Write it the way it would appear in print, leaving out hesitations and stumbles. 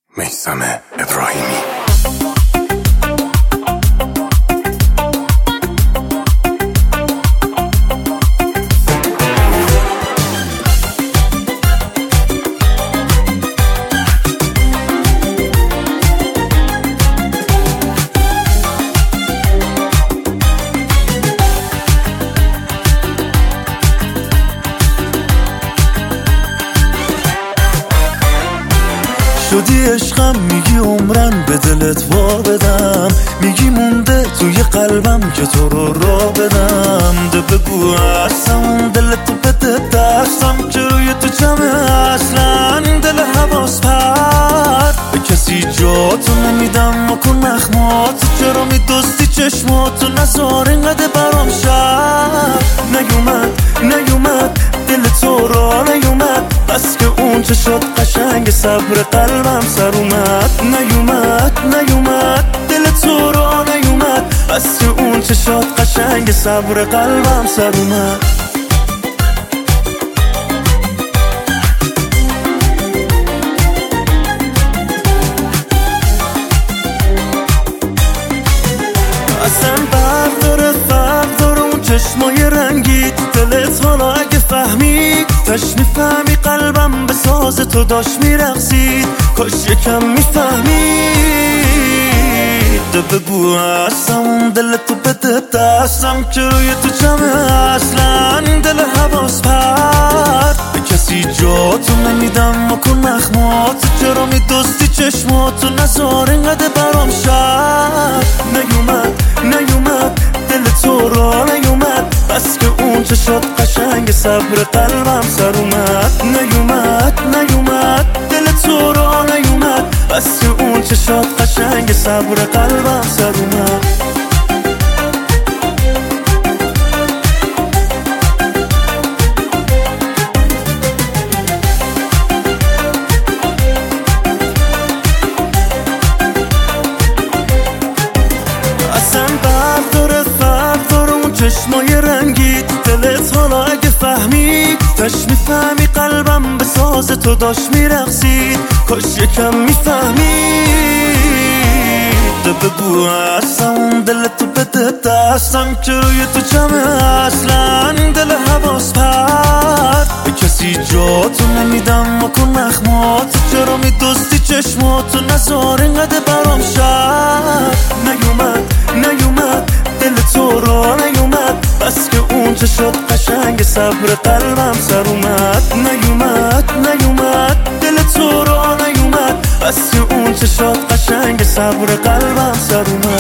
میثم ابراهیمی. شدی عشقم، میگی عمرن به دلت وا بدم، میگی مونده توی قلبم که تو رو را بدم. ده بگو هستم دلتو بده دستم که روی تو جمعه اصلا این دل حواس پرد به کسی جاتو نمیدم. مکن نخماتو چرا میدوستی چشماتو نزار اینقدر برام شد. نیومد دل تو را نیومد، بس که اون چه شد قشنگ صبر قلبم سر اومد. نیومد دل تو را نیومد، بس که اون چه شد قشنگ صبر قلبم سر اومد. اصلا فرق داره اون چشمای رنگی دلت، حالا اگه فهمید تش میفهمی قلبم به ساز تو داشت میرقصید. کاش یکم میفهمید. ده بگو هستم دلتو بده دستم که روی تو جمعه اصلا این دل حواس پرد به کسی جاتو نمیدم. مکن نخماتو چرا میدوستی چشماتو نزار اینقدر برام شد. نیومد دل تو را نیومد، بس که اون چه شد قشنگ صبر قلبم سر اومد. نیومد دل تو را نیومد، بس که اون چه شد قشنگ صبر قلبم سر اومد. اصلا فرق داره اون چشمای رنگی دلت، حالا اگه فهمید تش میفهمی قلبم به ساز تو داشت میرقصید. کاش یکم میفهمید. ده بگو هستم دلتو بده دستم که روی تو جمعه اصلا این دل حواس پرد به کسی جاتو نمیدم. مکن نخماتو چرا میدوستی چشماتو نزار اینقدر برام شد. نیومد دل تو را نیومد، بس که اون چه شد قشنگ صبر قلبم سر اومد. نیومد دل تو را نیومد، بس که اون چه شد قشنگ صبر قلبم سر اومد.